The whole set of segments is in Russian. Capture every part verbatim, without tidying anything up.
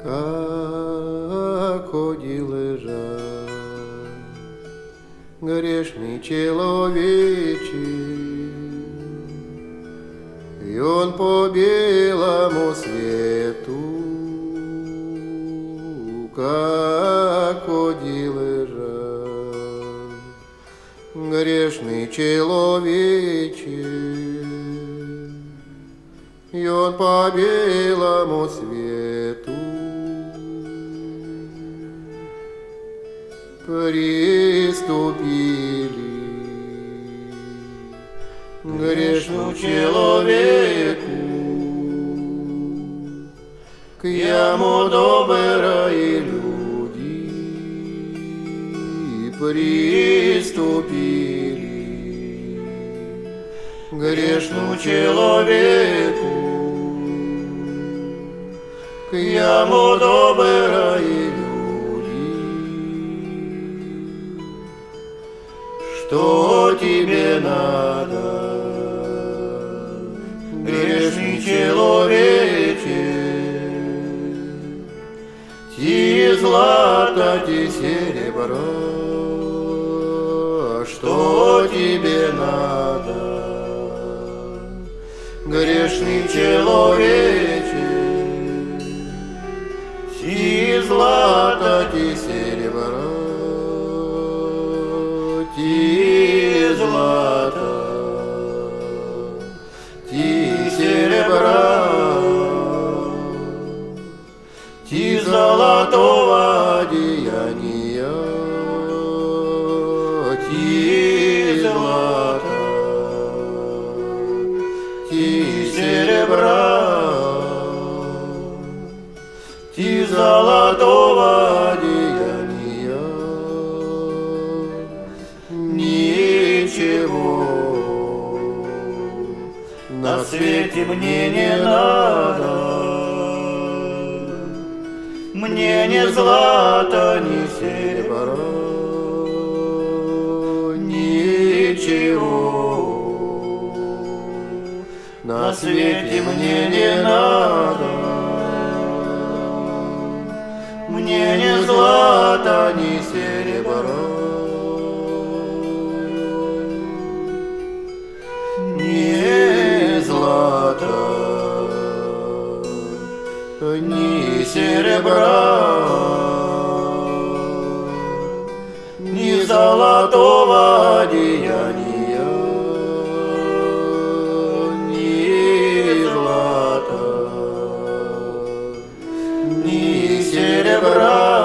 как ході лежав грешний человече, и он по белому свету, как ході лежав грешный человече, и он по белому свету приступили грешному человеку, к яму добрые люди приступили грешному человеку, к яму добрые люди. Что тебе надо, грешный человече? Ти злато, ти серебро, что тебе надо, грешный человече? Ти злато, ти серебро, ти злато, ти серебра, ти золотого одеяния, ти злато, ти серебра, ти золотого одеяния. Ничего на свете мне не надо, мне ни злато, ни серебро, ничего на свете мне не надо, мне ни злато, ни серебро. Ни злата, ни серебра, ни золотого одеяния, ни злата, ни серебра,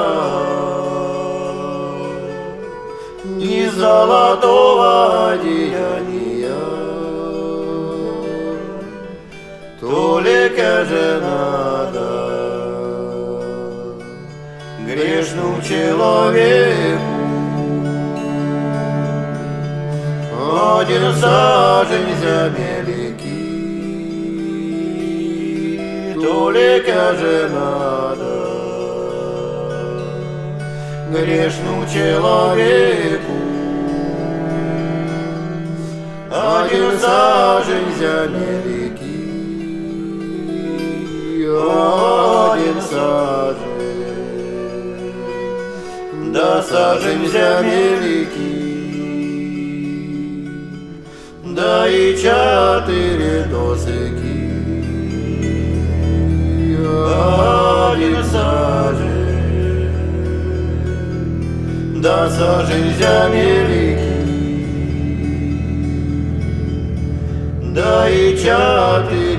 ни золотого одеяния. Только же надо грешному человеку один сажень земельки, только же надо грешному человеку один сажень земельки. Один сажень, да сажень земельки, да и четыре досыки. Один сажень, да сажень земельки, да и четыре